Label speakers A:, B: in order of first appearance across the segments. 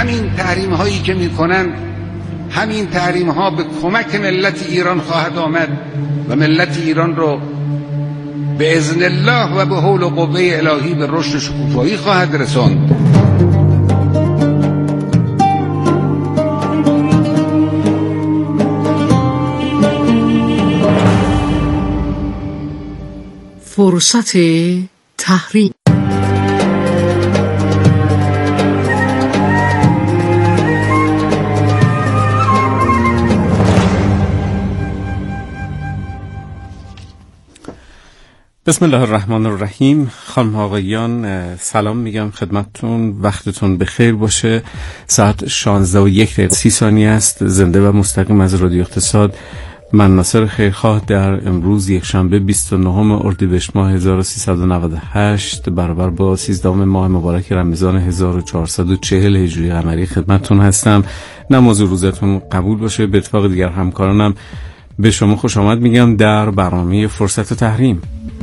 A: همین تحریم هایی که میکنن، همین تحریم ها به کمک ملت ایران خواهد آمد و ملت ایران رو به اذن الله و به حول و قوه الهی به رشد شکوفایی خواهد رساند.
B: فرصت تحریم.
C: بسم الله الرحمن الرحیم. خانم آقایان سلام میگم خدمتتون، وقتتون بخیر باشه. ساعت 16:01 است. زنده و مستقیم از رادیو اقتصاد. من ناصر خیرخواه در امروز یکشنبه 29 اردیبهشت ماه 1398 برابر با 13 ماه مبارک رمضان 1440 هجری قمری خدمتتون هستم. نماز روزتون قبول باشه. به اتفاق دیگر همکارانم به شما خوش آمد میگم در برنامه فرصت تحریم.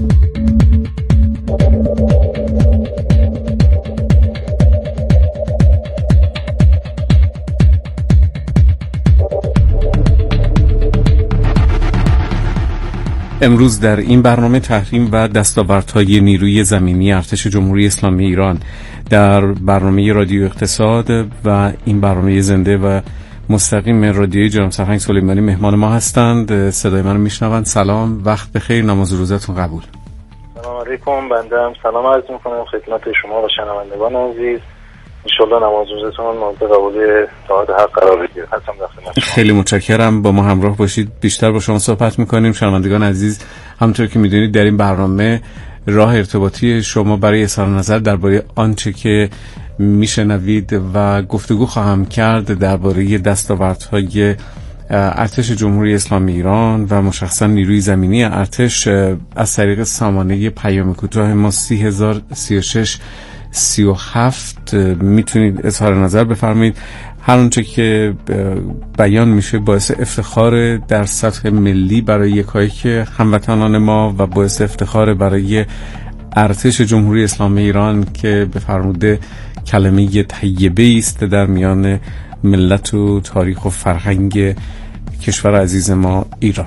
C: امروز در این برنامه تحریم و دستاوردهای نیروی زمینی ارتش جمهوری اسلامی ایران در برنامه رادیو اقتصاد و این برنامه زنده و مستقیم رادیوی جناب سرهنگ سلیمانی مهمان ما هستند. صدای منو میشنوند. سلام، وقت بخیر، نماز روزتون قبول.
D: سلام علیکم. بنده هم سلام عرض میکنم خدمت شما و شنوندگان عزیز. انشالله نماز روزتون مورد قبول طاعت حق قرار بگیره. هستم در خدمت شما.
C: خیلی متشکرم. با ما همراه باشید. بیشتر با شما صحبت میکنیم. شنوندگان عزیز، همونطور که میدونید در این برنامه راه ارتباطی شما برای اظهار نظر درباره آنچه که میشنوید و گفتگو خواهم کرد درباره دستاوردهای ارتش جمهوری اسلامی ایران و مشخصا نیروی زمینی ارتش از طریق سامانه پیام کوتاه ما 3036 37 میتونید اظهار نظر بفرمایید. هر آنچه که بیان میشه باعث افتخار در سطح ملی برای یکایک هموطنان ما و باعث افتخار برای ارتش جمهوری اسلامی ایران که به فرموده کلمه طیبه است در میان ملت و تاریخ و فرهنگ کشور عزیز ما ایران.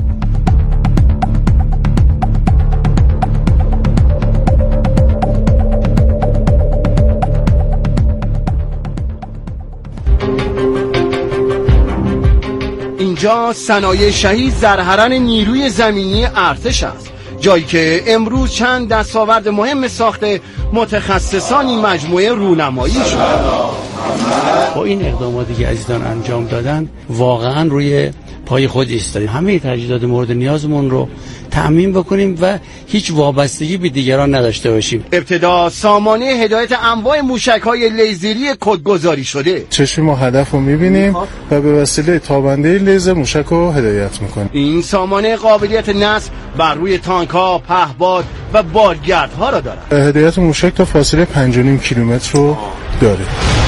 E: اینجا صنایع شهید زرهرن نیروی زمینی ارتش است، جایی که امروز چند دستاورد مهم ساخته متخصصان این مجموعه رونمایی شد.
F: با این اقداماتی که عزیزان انجام دادن واقعا روی پای خود ایستادیم. همه تجهیزات مورد نیازمون رو تأمین بکنیم و هیچ وابستگی به دیگران نداشته باشیم.
E: ابتدا سامانه هدایت انواع موشک‌های لیزری کدگذاری شده.
G: چشم و هدف رو می‌بینیم و به وسیله تابنده لیزر موشک رو هدایت می‌کنیم.
E: این سامانه قابلیت نصب بر روی تانک‌ها، پهپاد و بارگردها را دارد.
G: هدایت موشک تا فاصله 5.5 کیلومتر رو داره.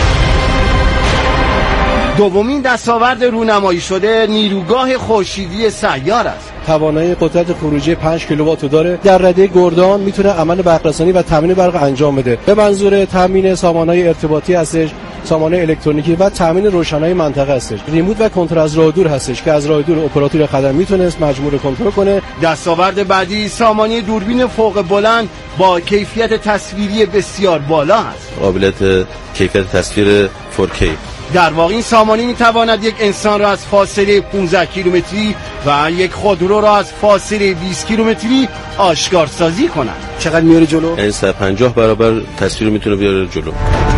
E: دومین دستاورد رونمایی شده نیروگاه خورشیدی سیار است.
H: توانایی قدرت خروجی 5 کیلووات داره. در رده گردان میتونه عمل برقرسانی و تامین برق انجام بده. به منظور تامین سامانه‌های ارتباطی هستش، سامانه الکترونیکی و تامین روشنایی منطقه هستش. ریموت و کنترل از راه دور هستش که از راه دور اپراتور خدمات میتونست مجموعه کنترل کنه.
E: دستاورد بعدی سامانه دوربین فوق بلند با کیفیت تصویری بسیار بالا است.
I: قابلیت کیفیت تصویر 4K.
E: در واقع این سامانه میتواند یک انسان را از فاصله 15 کیلومتری و یک خودرو را از فاصله 20 کیلومتری آشکارسازی کند.
H: چقدر میاره جلو؟
I: این 150 برابر تصویر میتونه بیاره جلو.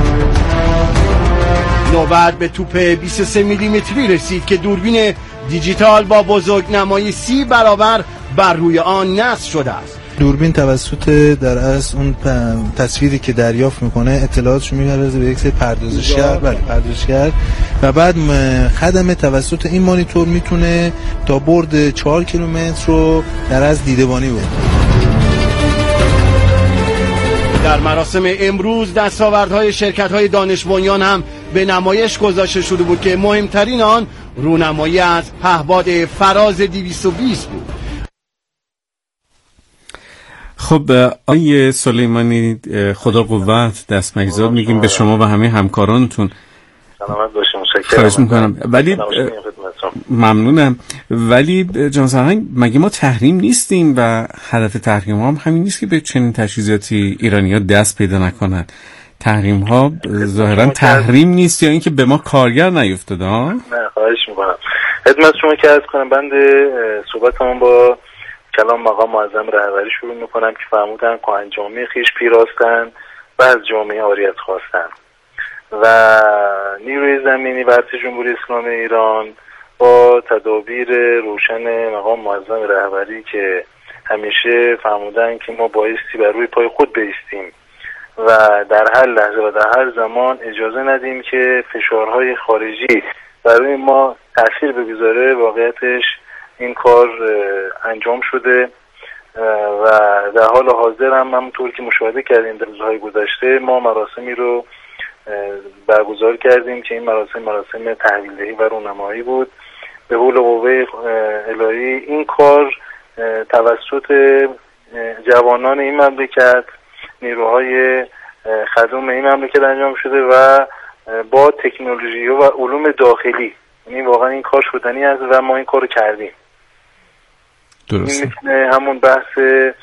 E: نوبت به توپ 23 میلیمتری رسید که دوربین دیجیتال با بزرگنمایی 30 برابر بر روی آن نصب شده است.
J: دوربین توسط در اصل اون تصویری که دریافت میکنه اطلاعاتشو میبرزه به یک سری پردازشگر و بعد خدمه توسط این مانیتور میتونه تا برد 4 کیلومتر رو در از دیده‌بانی بده.
E: در مراسم امروز دستاوردهای شرکت‌های دانش بنیان هم به نمایش گذاشته شده بود که مهمترین آن رونمایی از پهپاد فراز 220 بود.
C: خب آقای سلیمانی خدا قوت دست مگذار میگیم به شما و همه همکارانتون
D: سلامت باشیم.
C: خواهش میکنم. ولی ممنونم. ولی جان سرهنگ، مگه ما تحریم نیستیم و هدف تحریم ها هم همین نیست که به چنین تجهیزاتی ایرانی ها دست پیدا نکنن؟ تحریم ها ظاهرا تحریم نیست یا اینکه به ما کارگر نیفتاده ها؟
D: نه خواهش میکنم. خدمت شما که عرض کنم، بند صحبتمون با کلام مقام معظم رهبری شروع میکنم که فرمودن که از جامعه خیش پیراستن و از جامعه عاریت خواستن و نیروی زمینی و ارتش جمهوری اسلامی ایران با تدابیر روشن مقام معظم رهبری که همیشه فرمودن که ما بایستی بر روی پای خود بایستیم و در هر لحظه و در هر زمان اجازه ندیم که فشارهای خارجی برای ما تأثیر بگذاره. واقعیتش این کار انجام شده و در حال حاضر هم همونطور که مشاهده کردیم در روزهای گذشته ما مراسمی رو برگزار کردیم که این مراسم تحویلدهی و رونمایی بود. به حول قوه الهی این کار توسط جوانان این مملکت، نیروهای خدوم این مملکت انجام شده و با تکنولوژی و علوم داخلی. یعنی واقعا این کار شدنی است و ما این کار رو کردیم.
C: درسته.
D: این میتونه همون بحث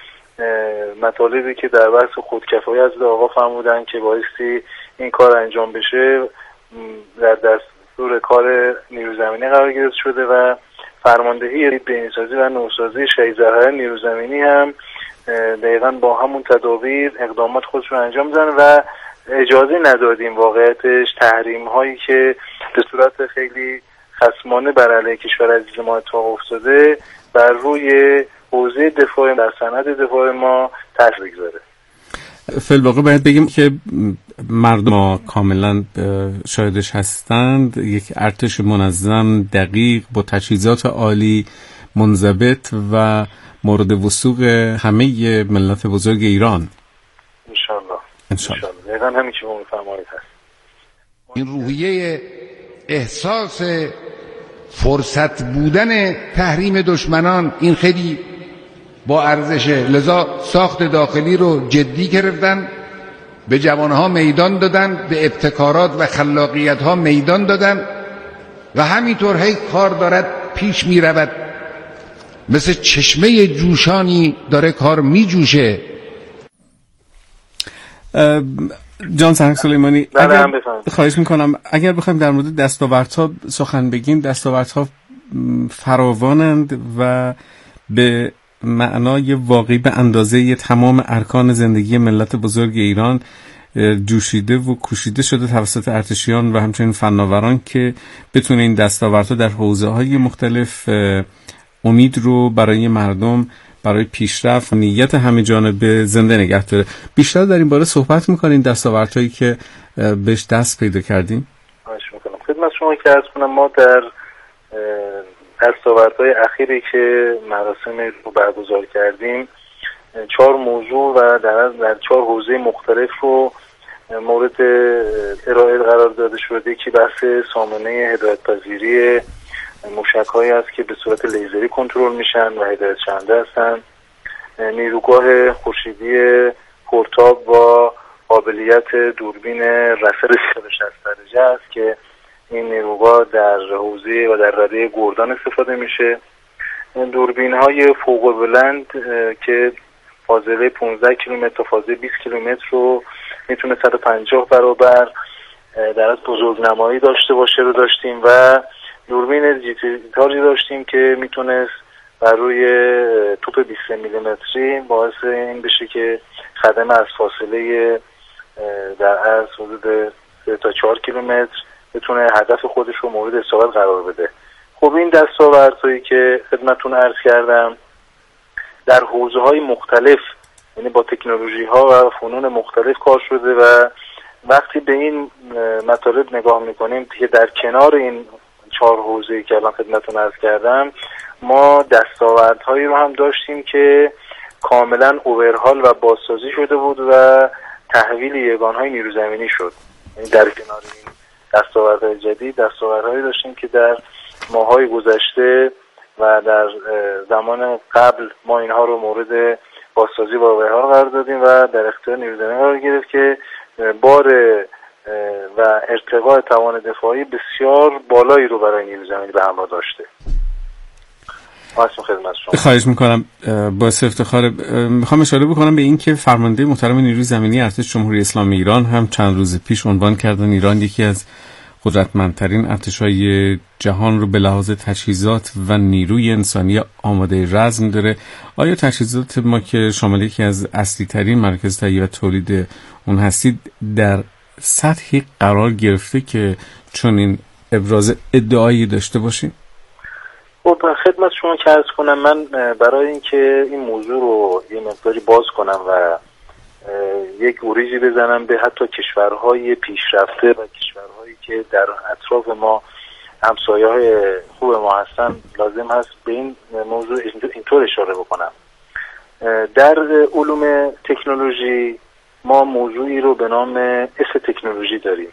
D: مطالبی که در بحث خودکفایی از آقا فرمودن که بایستی این کار انجام بشه در دستور کار نیروی زمینی قرار گرفته شده و فرماندهی بین‌سازی و نوسازی شهید زرهران نیروی زمینی هم دقیقاً با همون تدابیر اقدامات خودشون انجام میدن و اجازه ندادیم واقعیتش تحریم هایی که به صورت خیلی خصمانه بر علیه کشور عزیز ما اتفاق افتاده بر روی حوزه دفاع در صنعت دفاع ما تاثیر بگذاره.
C: فی الواقع باید بگیم که مردم ما کاملا شاهدش هستند. یک ارتش منظم، دقیق، با تجهیزات عالی، منضبط و مورد وثوق همه ملت بزرگ ایران. انشالله.
D: دقیقا همین که ما میفرمایید هست.
A: این روحیه احساس فرصت بودن تحریم دشمنان این خیلی با ارزشه، لذا ساخت داخلی رو جدی گرفتن، به جوانها میدان دادن، به ابتکارات و خلاقیت ها میدان دادن و همینطور هی کار دارد پیش می رود، مثل چشمه جوشانی داره کار می جوشه.
C: جان سرهنگ سلیمانی، خواهش میکنم اگر بخوایم در مورد دستاوردها سخن بگیم، دستاوردها فراوانند و به معنای واقعی به اندازه تمام ارکان زندگی ملت بزرگ ایران جوشیده و کوشیده شده توسط ارتشیان و همچنین فناوران که بتونه این دستاوردها در حوزه‌های مختلف امید رو برای مردم، برای پیشرفت و نیت همه جانبه زنده نگه داره. بیشتر در این باره صحبت می‌کنین دستاوردهایی که بهش دست پیدا کردیم؟
D: خواهش می‌کنم. خدمت شما که عرض کنم ما در دستاوردهای اخیری که مراسم رو برگزار کردیم 4 موضوع و در 4 حوزه مختلف رو مورد ارائه قرار داده شده که بحث سامانه هدایت‌پذیری موشک‌هایی است که به صورت لیزری کنترل میشن و هدایت شونده هستن، نیروگاه خورشیدی پورتاب با قابلیت دوربین رفر 360 درجه است که این نیروگاه در حوزه و در رده گردان استفاده میشه، دوربین‌های فوق بلند که فاصله 15 کیلومتر تا فاصله 20 کیلومتر رو میتونه 150 برابر در از بزرگنمایی داشته باشه رو داشتیم و دوربین دیجیتالی داشتیم که میتونست بر روی توپ 20 میلیمتری باعث این بشه که خدمه از فاصله در از حدود 3 تا 4 کیلومتر بتونه هدف خودش رو مورد استفاده قرار بده. خب این دستاوردهایی که خدمتتون عرض کردم در حوزه‌های مختلف، یعنی با تکنولوژی‌ها و فنون مختلف کار شده و وقتی به این مطالب نگاه می‌کنیم که در کنار این 4 حوزه‌ای که الان خدمتتون عرض کردم ما دستاوردهایی رو هم داشتیم که کاملا اوورهال و بازسازی شده بود و تحویل یگان‌های نیرو زمینی شد. یعنی در کنار این دستاوردهای جدید دستاوردهایی داشتیم که در ماه‌های گذشته و در زمان قبل ما اینها رو مورد بازسازی و اوورهال قرار دادیم و در اختیار نیرو زمینی قرار گرفت که بار و ارتقاء توان دفاعی بسیار بالایی رو برای نیروی زمینی به همراه داشته.
C: خواهش میکنم، باعث افتخار. میخوام اشاره بکنم به این که فرمانده محترم نیروی زمینی ارتش جمهوری اسلامی ایران هم چند روز پیش عنوان کردن ایران یکی از قدرتمندترین ارتش‌های جهان رو به لحاظ تجهیزات و نیروی انسانی آماده رزم داره. آیا تجهیزات ما که شامل یکی از اصلی ترین مراکز تهیه و تولید اون هستید در سطحی قرار گرفته که چون این ابراز ادعایی داشته باشیم؟
D: خب خدمت شما که عرض کنم، من برای اینکه این موضوع رو یه مقداری باز کنم و یک اوریجی بزنم به حتی کشورهای پیشرفته و کشورهایی که در اطراف ما همسایه‌های خوب ما هستن، لازم هست به این موضوع اینطور اشاره بکنم. در علوم تکنولوژی ما موضوعی رو به نام اس تکنولوژی داریم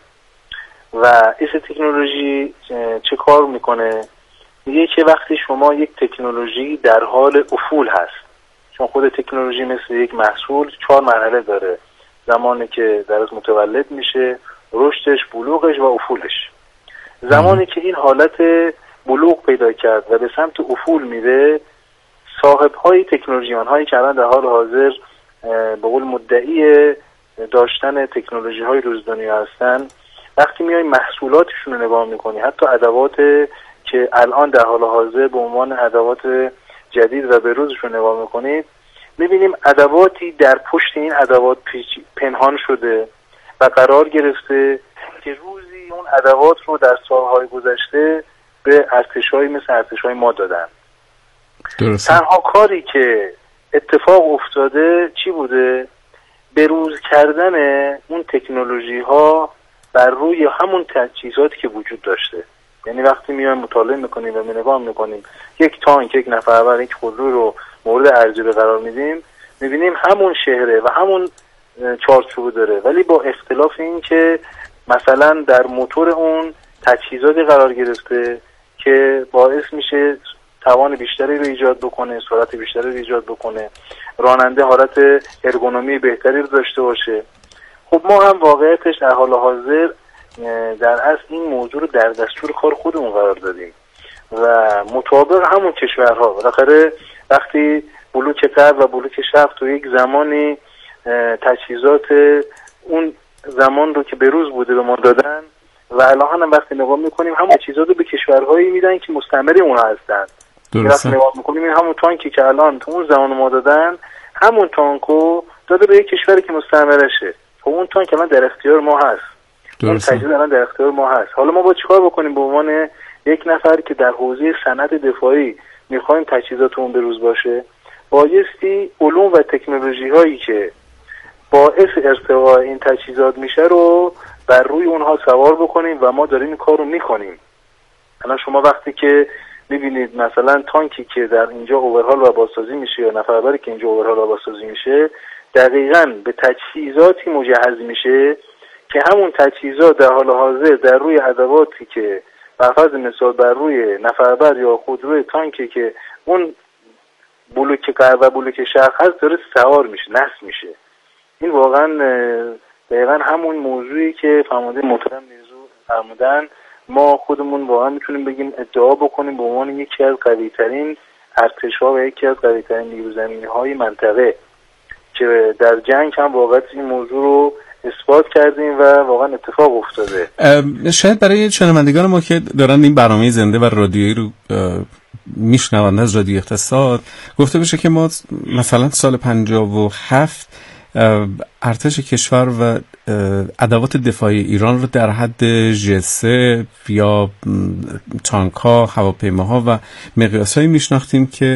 D: و اس تکنولوژی چه کار میکنه؟ میگه که وقتی شما یک تکنولوژی در حال افول هست، چون خود تکنولوژی مثل یک محصول 4 مرحله داره: زمانی که در از متولد میشه، رشدش، بلوغش و افولش. زمانی که این حالت بلوغ پیدا کرد و به سمت افول میره، صاحب های تکنولوژیان هایی که الان در حال حاضر به قول مدعی داشتن تکنولوژی های روز دنیا هستن، وقتی میای محصولاتشون رو نگاه میکنی، حتی ادوات که الان در حال حاضر به عنوان ادوات جدید و بروزشون نگاه میکنید، میبینیم ادواتی در پشت این ادوات پنهان شده و قرار گرفته که روزی اون ادوات رو در سالهای گذشته به ارتش‌های مثل ارتش‌های ما دادن. درسته. تنها کاری که اتفاق افتاده چی بوده؟ بروز کردن اون تکنولوژی ها بر روی همون تجهیزاتی که وجود داشته. یعنی وقتی میایم مطالعه میکنیم و نگاه میکنیم یک تانک، یک نفر، یک خودرو رو مورد ارزیابی قرار میدیم، میبینیم همون شهره و همون چارچوب داره، ولی با اختلاف این که مثلا در موتور اون تجهیزاتی قرار گرفته که باعث میشه توان بیشتری رو ایجاد بکنه، سرعت بیشتری رو ایجاد بکنه، راننده حالت ارگونومی بهتری رو داشته باشه. خب ما هم واقعیتش در حال حاضر در اصل این موضوع رو در دستور کار خودمون قرار دادیم و مطابق همون کشورها. بالاخره وقتی بلوک غرب و بلوک شرق تو یک زمانی تجهیزات اون زمان رو که بروز بوده به ما دادن و الان هم وقتی نگاه میکنیم همون تجهیزات رو به کشورهایی میدن که مستعمره اونها هستن. وقتی نگاه میکنیم این همون تانکی که الان تو اون زمان ما دادن، همون تانکو داده به یک کشوری که مستعمرشه. خب اون تانک الان در اختیار ما هست، اون تجهیز الان در اختیار ما هست. حالا ما با چیکار بکنیم به عنوان یک نفر که در حوزه صنعت دفاعی میخوایم تجهیزاتمون بروز باشه؟ بایستی علوم و تکنولوژی هایی که باعث ارتقاء این تجهیزات میشه رو بر روی اونها سوار بکنیم و ما داریم این کار رو میکنیم. الان شما وقتی که میبینید مثلا تانکی که در اینجا اوورهال و بازسازی میشه یا نفربری که اینجا اوورهال و بازسازی میشه، دقیقاً به تجهیزاتی مجهز میشه که همون تجهیزات در حال حاضر در روی ادواتی که بر فرض مثال بر روی نفربر یا خودروی تانکی که اون بلوک غرب و بلوک شرق هست داره سوار میشه، نصب میشه. این واقعا دقیقاً همون موضوعی که فرمانده محترم نیرو فرمودن، ما خودمون واقعا میتونیم بگیم ادعا بکنیم به عنوان یکی از قوی‌ترین ارتش‌ها و یکی از قوی‌ترین نیروی زمینی‌های منطقه که در جنگ هم واقعا این موضوع رو اثبات کردیم و واقعا اتفاق افتاده.
C: شاید برای شنوندگان ما که دارن این برنامه زنده و رادیویی رو میشنوند از رادیو اقتصاد گفته بشه که ما مثلا سال 57 ارتش کشور و ادوات دفاعی ایران رو در حد ژ3 یا تانک‌ها، هواپیماها و مقیاس‌هایی میشناختیم که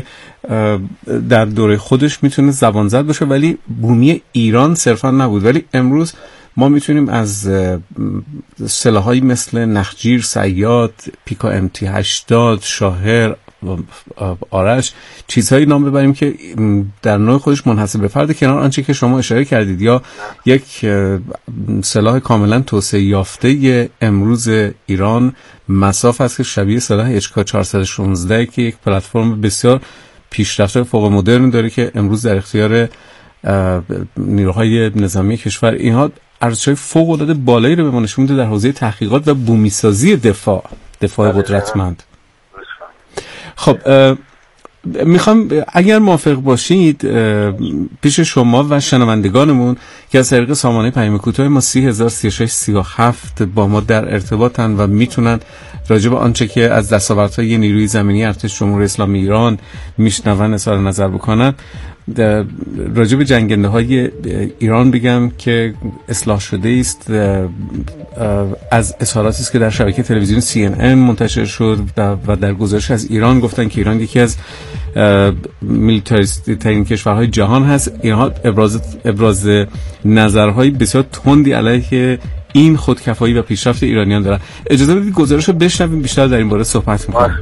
C: در دوره خودش میتونه زبان زد باشه ولی بومی ایران صرفا نبود. ولی امروز ما میتونیم از سلاح‌هایی مثل نخجیر، صیاد، پیکا MT80، شاهر، آرش چیزهایی نام ببریم که در نوع خودش منحصر به فرد، کنار آنچه که شما اشاره کردید یا یک سلاح کاملا توسعه یافته امروز ایران مساف است که شبیه سلاح HK416 که یک پلتفرم بسیار پیشرفته فوق مدرن داره که امروز در اختیار نیروهای نظامی کشور. اینها ارزش‌های فوق‌العاده بالایی رو به ما نشون میده در حوزه تحقیقات و بومی‌سازی دفاع قدرتمند. خب میخوام اگر موافق باشید پیش شما و شنوندگانمون که از طریق سامانه پیام کوتاه ما 30,036,37 با ما در ارتباطن و میتونن راجع به آنچه که از دستاوردهای نیروی زمینی ارتش جمهوری اسلامی ایران میشنون اظهار نظر بکنن، راجع به جنگنده های ایران بگم که اصلاح شده است از اظهاراتی است که در شبکه تلویزیون CNN منتشر شد و در گزارش از ایران گفتن که ایران یکی از میلیتاریستی ترین کشورهای جهان هست. اینها ابراز نظرهای بسیار تندی علیه این خودکفایی و پیشرفت ایرانیان دارن. اجازه بدید گزارش رو بشنویم، بیشتر در این باره صحبت می‌کنیم.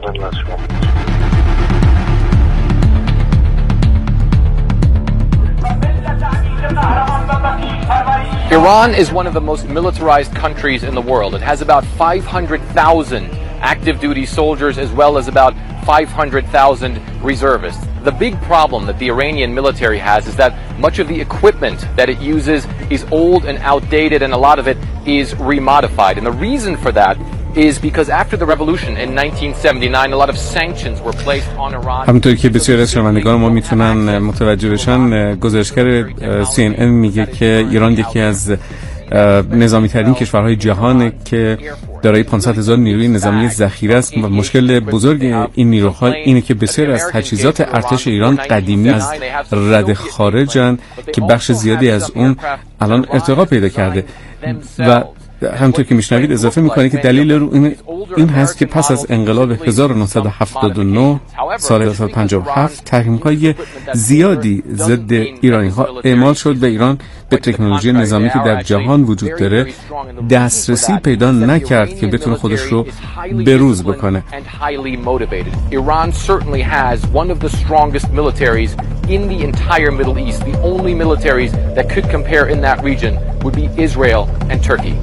K: Iran is one of the most militarized countries in the world. It has about 500,000 active duty soldiers as well as about 500,000 reservists. The big problem that the Iranian military has is that much of the equipment that it uses is old and outdated, and a lot of it is remodified. And the reason for that is because after the revolution in 1979 a lot of sanctions were placed on Iran.
C: همونطوری که بسیاری از شنوندگان ما میتونن متوجه بشن، گزارشگر CNN میگه که ایران یکی از نظامی ترین کشورهای جهانه که دارای 500,000 نیروی نظامی ذخیره است و مشکل بزرگ این نیروها اینه که بسیار از تجهیزات ارتش ایران قدیمی از رده خارجن که بخش زیادی از اون الان ارتقا پیدا کرده و همونطور که میشنوید اضافه میکنه که دلیل رو این هست که پس از انقلاب 1979 سال 1957 تحریم‌های زیادی ضد ایرانی‌ها اعمال شد و ایران به تکنولوژی نظامی که در جهان وجود داره دسترسی پیدا نکرد که بتونه خودش رو بروز بکنه.
K: Iran certainly has one of the strongest militaries in the entire Middle East. The only militaries that could compare in that region would be Israel and Turkey.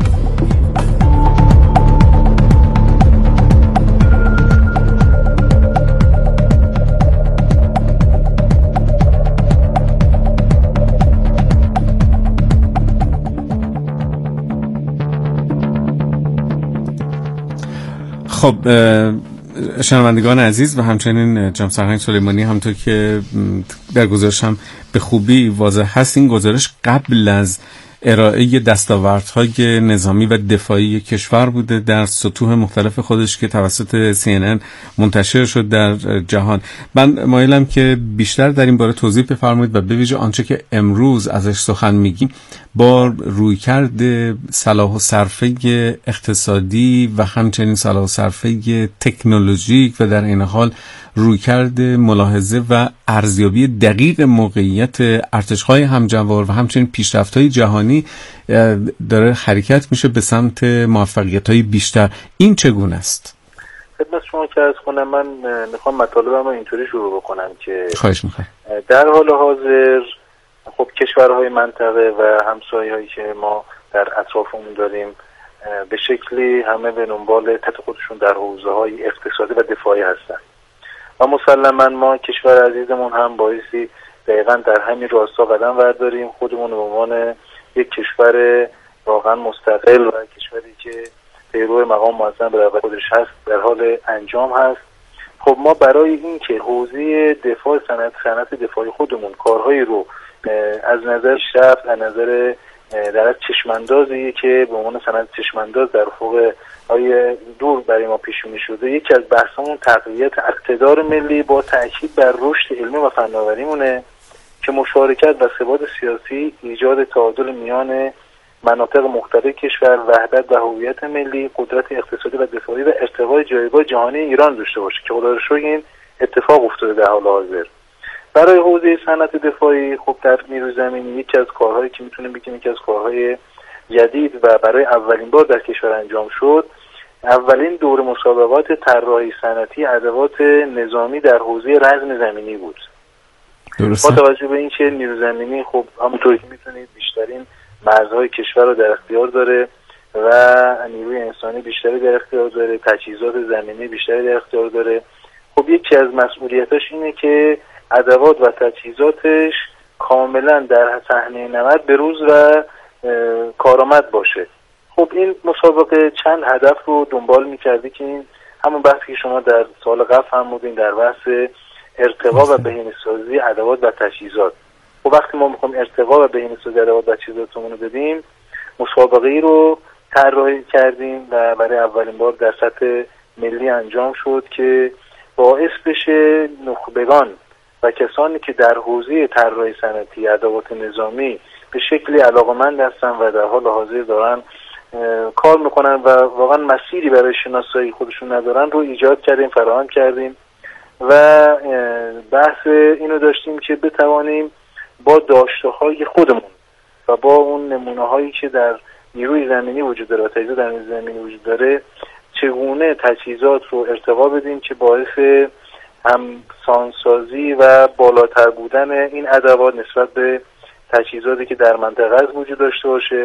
C: خب شنوندگان عزیز و همچنین جناب سرهنگ سلیمانی، همونطور که در گزارش هم به خوبی واضح هست، این گزارش قبل از ارائه دستاوردهای نظامی و دفاعی کشور بوده در سطوح مختلف خودش که توسط CNN منتشر شد در جهان. من مایلم که بیشتر در این باره توضیح بفرمایید و به ویژه آنچه که امروز ازش سخن میگیم با رویکرد صلاح و صرفه اقتصادی و همچنین صلاح و صرفه تکنولوژیک و در این حال رویکرد ملاحظه و ارزیابی دقیق موقعیت ارتش‌های همجوار و همچنین پیشرفت‌های جهانی داره حرکت میشه به سمت موفقیت‌های بیشتر. این چگونه است؟
D: خدمت شما که عرض کنم، من میخوام مطالبم رو اینطوری شروع بکنم که
C: خواهش می‌کنم.
D: در حال حاضر خب کشورهای منطقه و همسایه‌هایی که ما در اطرافمون داریم به شکلی همه به دنبال تحت خودشون در حوزه‌های اقتصادی و دفاعی هستن و مسلماً ما کشور عزیزمون هم بایستی دقیقاً در همین راستا قدم برداریم، خودمون به عنوان یک کشور واقعاً مستقل و کشوری که پیرو مقام معظم به خودش هست در حال انجام هست. خب ما برای این که حوزه دفاع صنعت دفاعی خودمون کارهایی رو از نظر شفت، از نظر در چشماندازی که به عنوان صنعت چشمانداز در افق های دور برای ما پیشونی شده، یکی از بحثمون تقویت اقتدار ملی با تاکید بر رشد علمی و فناوریمونه که مشارکت و ثبات سیاسی، ایجاد تعادل میان مناطق مختلف کشور، وحدت و هویت ملی، قدرت اقتصادی و دفاعی و ارتقای جایگاه جهانی ایران داشته باشه که خدا رو شکر این اتفاق افتاده در حال حاضر. برای حوزه صنعت دفاعی خب در نیروی زمینی یکی از کارهایی که میتونیم بگیم یکی از کارهای جدید و برای اولین بار در کشور انجام شد، اولین دور مسابقات طراحی صنعتی ادوات نظامی در حوزه رزم زمینی بود. با توجه به اینکه نیروی زمینی خب همونطوری که میتونید بیشترین مرزهای کشور رو در اختیار داره و نیروی انسانی بیشتری در اختیار داره، تجهیزات زمینی بیشتری در اختیار داره، خب یکی از مسئولیتاش اینه که ادوات و تجهیزاتش کاملا در صحنه نبرد بروز و کارآمد باشه. خب این مسابقه چند هدف رو دنبال می‌کرده که این همون بحثی که شما در سال قبل فرمودین در بحث ارتقا و بهینه‌سازی ادوات و تجهیزات. خب وقتی ما می‌خوایم ارتقا و بهینه‌سازی ادوات و تجهیزاتمون رو بدیم، مسابقه‌ای رو طراحی کردیم و برای اولین بار در سطح ملی انجام شد که باعث بشه نخبگان و کسانی که در حوزه طراحی صنعتی ادوات نظامی به شکلی علاقه‌مند هستن و در حال حاضر دارن کار میکنن و واقعا مسیری برای شناسایی خودشون ندارن رو ایجاد کردیم، فراهم کردیم و بحث اینو داشتیم که بتوانیم با داشته‌های خودمون و با اون نمونه‌هایی که در نیروی زمینی وجود داره و تجهیزات در نیروی زمینی وجود داره چگونه تجهیزات رو ارتقا بدیم که باعث همسانسازی و بالاتر بودن این ادوات نسبت به تجهیزاتی که در منطقه از وجود داشته باشه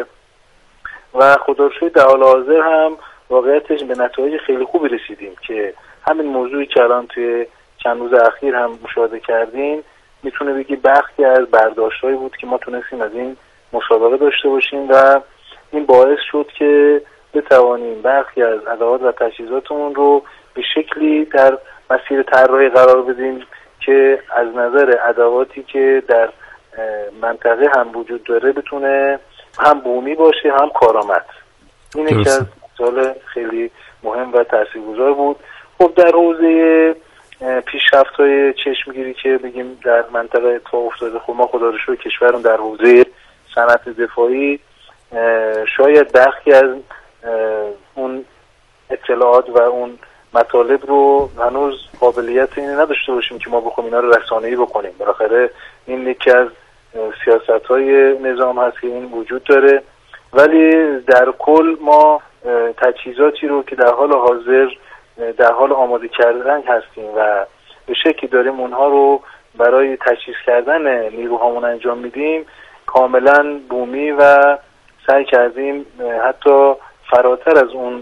D: و خدا رو شکر در حال حاضر هم واقعیتش به نتایج خیلی خوبی رسیدیم که همین موضوعی که الان توی چند روز اخیر هم مشاهده کردیم میتونه بگی بخشی از برداشت‌هایی بود که ما تونستیم از این مسابقه داشته باشیم و این باعث شد که بتوانیم برخی از ادوات و تجهیزاتمون رو به شکلی در مسیر طراحی قرار بدیم که از نظر ادواتی که در منطقه هم وجود داره بتونه هم بومی باشه هم کارآمد. این یکی از مسائل خیلی مهم و تاثیرگذار بود. خب در حوزه پیشرفت‌های چشمگیری که بگیم در منطقه اتفاق افتاده، خب ما خدا رو شکر کشورمون در حوزه صنعت دفاعی شاید بخشی از اون اطلاعات و اون مطالب رو هنوز قابلیت اینو نداشته باشیم که ما بخوایم اینا رو رسانه‌ای بکنیم. بالاخره این یکی از سیاست‌های نظام هست که این وجود داره، ولی در کل ما تجهیزاتی رو که در حال حاضر در حال آماده کردن هستیم و به شکلی داریم اونها رو برای تجهیز کردن نیروهامون انجام میدیم کاملا بومی و سعی کردیم حتی فراتر از اون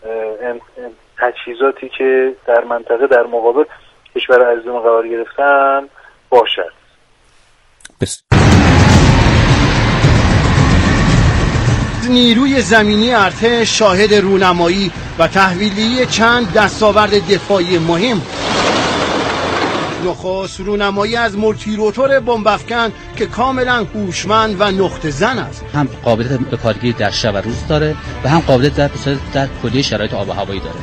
D: تجهیزاتی که در منطقه در مقابل کشور عزیزمون قرار گرفتن باشد.
E: نیروی زمینی ارتش شاهد رونمایی و تحویلی چند دستاورد دفاعی مهم. نخست رونمایی از مورتیروتور بمب‌افکن که کاملا هوشمند و نقطه زن است.
L: هم قابلیت به کارگیری در شب و روز داره و هم قابلیت در کلیه شرایط آب و هوایی داره.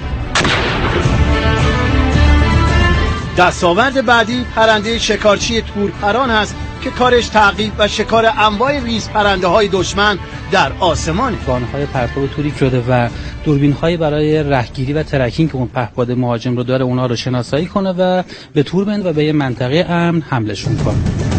E: دستاورد بعدی پرنده شکارچی تورپران است که کارش تعقیب و شکار انواع ریز پرنده های دشمن در آسمانه.
L: بانهای پرتاب توریک شده و دوربین های برای رهگیری و ترکینگ که اون پهپاد مهاجم رو داره اونها رو شناسایی کنه و به تور بند و به یه منطقه امن حملشون کنه.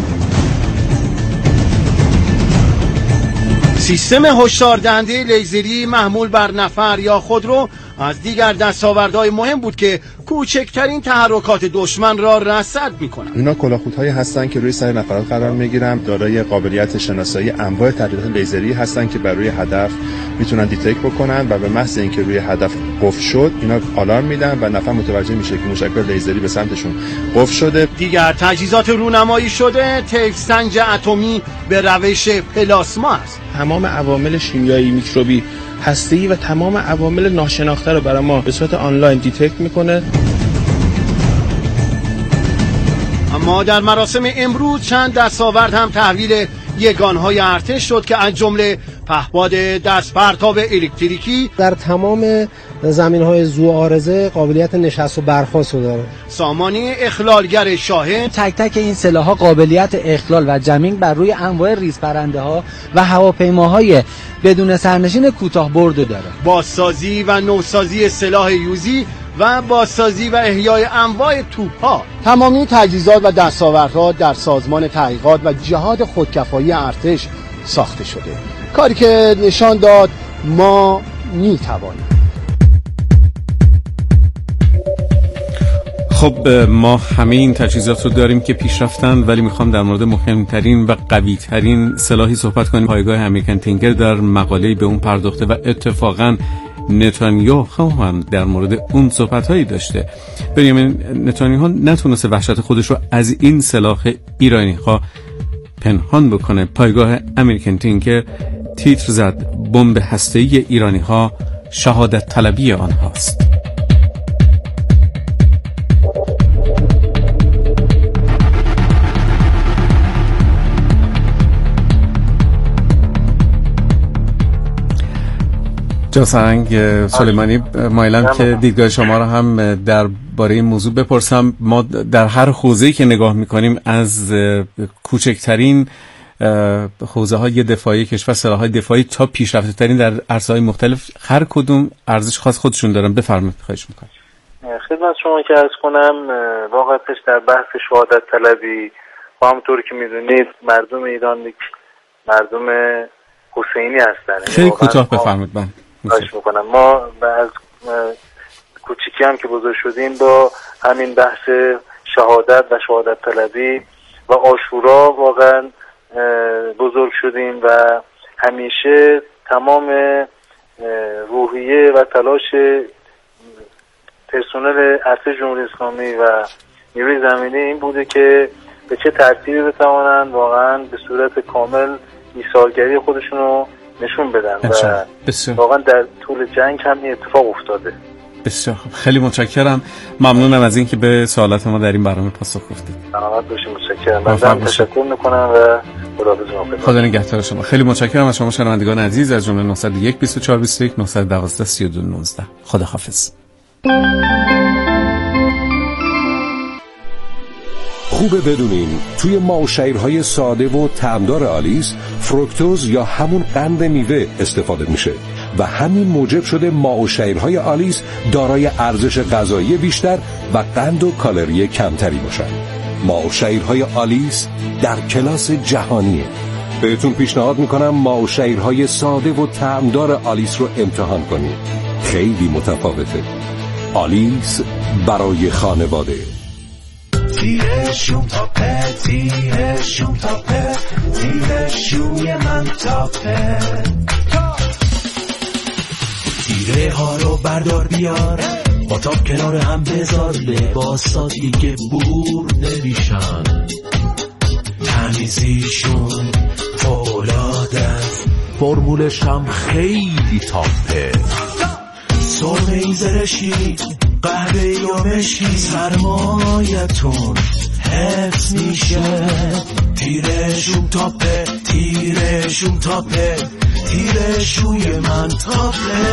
E: سیستم هشداردهنده لیزری محمول بر نفر یا خودرو از دیگر دستاوردهای مهم بود که کوچکترین تحرکات دشمن را رصد می‌کنند.
M: اینا کلاهخودهایی هستن که روی سر نفرات قرار می‌گیرن، دارای قابلیت شناسایی انواع تغییرات لیزری هستن که بر روی هدف میتونن دیتکت بکنن و به محض اینکه روی هدف قفل شد اینا آلارم میدن و نفر متوجه میشه که موشک‌های لیزری به سمتشون قفل شده.
E: دیگر تجهیزات رونمایی شده طیف سنج اتمی به روش پلاسما است.
N: تمام عوامل شیمیایی، میکروبی، هسته‌ای و تمام عوامل ناشناخته رو برای ما به صورت آنلاین دیتکت میکنه.
E: اما در مراسم امروز چند دستاورد هم تحویل یگانهای ارتش شد که از جمله پهپاد دست پرتاب الکتریکی
O: در تمام زمین‌های ذوعارضه قابلیت نشست و برخاست داره.
E: سامانه اخلالگر شاهد
L: تک تک این سلاح‌ها قابلیت اخلال و جمینگ بر روی انواع ریزپرنده‌ها و هواپیماهای بدون سرنشین کوتاه برد داره.
E: بازسازی و نوسازی سلاح یوزی و بازسازی و احیای انواع توپ‌ها. تمامی تجهیزات و دستاوردها در سازمان تحقیقات و جهاد خودکفایی ارتش ساخته شده. کاری که نشان داد ما می‌توانیم.
C: خب ما همه این تجهیزات رو داریم که پیش رفتن، ولی میخوام در مورد مهمترین و قویترین سلاحی صحبت کنیم. پایگاه امریکن تینکر در مقاله‌ای به اون پرداخته و اتفاقاً نتانیاهو هم در مورد اون صحبت‌هایی داشته. بنیامین نتانیاهو نتونسته وحشت خودش رو از این سلاح ایرانی پنهان بکنه. پایگاه امریکن تیتر زد بمب هسته‌ای ایرانی‌ها شهادت طلبی آنهاست. جاسنگ سلیمانی، مایلم که دیدگاه شما را هم درباره این موضوع بپرسم. ما در هر حوزه‌ای که نگاه می‌کنیم، از کوچکترین حوزه‌های دفاعی کشور، سلاح‌های دفاعی تا پیشرفته‌ترین در عرصه‌های مختلف، هر کدوم ارزش خاص خودشون دارن. بفرمایید، خواهش می‌کنم.
D: خدمت شما که عرض کنم، واقعاًش در بحث شهادت طلبی و همونطور که می‌دونید مردم ایران مردم حسینی هستن.
C: خیلی کوتاه بفرمایید. من
D: خواهش میکنم. ما از کوچیکی هم که بزرگ شدیم با همین بحث شهادت و شهادت طلبی و عاشورا واقعا بزرگ شدیم و همیشه تمام روحیه و تلاش پرسنل ارتش جمهوری اسلامی و نیروی زمینی این بوده که به چه ترتیبی بتوانند واقعا به صورت کامل ایثارگری خودشونو نشون بدن و واقعا در طول جنگ هم این اتفاق افتاده.
C: بسیار خیلی متشکرم. ممنونم از اینکه به سوالات ما در این برنامه پاسخ گفتید.
D: سلامت باشید. متشکرم. من تشکر میکنم و خداحافظ.
C: خدا نگهدار شما. خیلی متشکرم از شما شنوندگان عزیز، از جمله 901 24 21 912 32 19. خداحافظ.
P: خوبه بدونین توی ماوشیرهای ساده و طعمدار آلیس فروکتوز یا همون قند میوه استفاده میشه و همین موجب شده ماوشیرهای آلیس دارای ارزش غذایی بیشتر و قند و کالری کمتری باشن. ماوشیرهای آلیس در کلاس جهانیه. بهتون پیشنهاد میکنم ماوشیرهای ساده و طعمدار آلیس رو امتحان کنید. خیلی متفاوته. آلیس برای خانواده.
Q: تیرشون تاپه، تیرشون تاپه، تیرشوی من تاپه. تیره ها رو بردار بیار، با تاپ کنار هم بذار، لباسا دیگه بور نمیشن، تمیزیشون فوق‌العاده، فرمولش هم خیلی تاپه. سرخ این زرشی، قهوه‌ای و مشکی، سرمایتون حفظ میشه. تیرشون تاپه، تیرشون تاپه، تیرشوی من تاپه.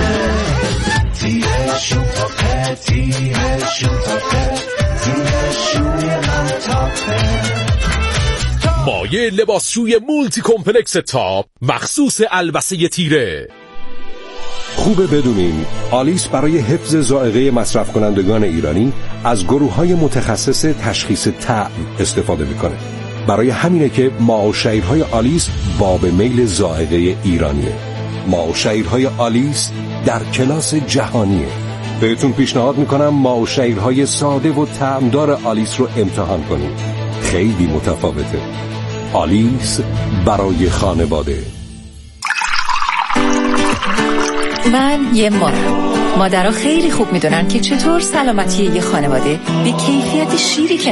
Q: تیرشون تاپه، تیرشون تاپه، تیرشوی من تاپه.
R: مایه لباسشوی مولتی کمپلکس تاپ مخصوص البسه تیره.
P: خوبه بدونین آلیس برای حفظ ذائقه مصرف کنندگان ایرانی از گروه‌های متخصص تشخیص طعم استفاده میکنه. برای همینه که ماوشیرهای آلیس باب میل ذائقه ایرانیه. ماوشیرهای آلیس در کلاس جهانیه. بهتون پیشنهاد میکنم ماوشیرهای ساده و طعمدار آلیس رو امتحان کنید. خیلی متفاوته. آلیس برای خانواده.
S: من یه مادرها خیلی خوب میدونن که چطور سلامتی یه خانواده به کیفیت شیری که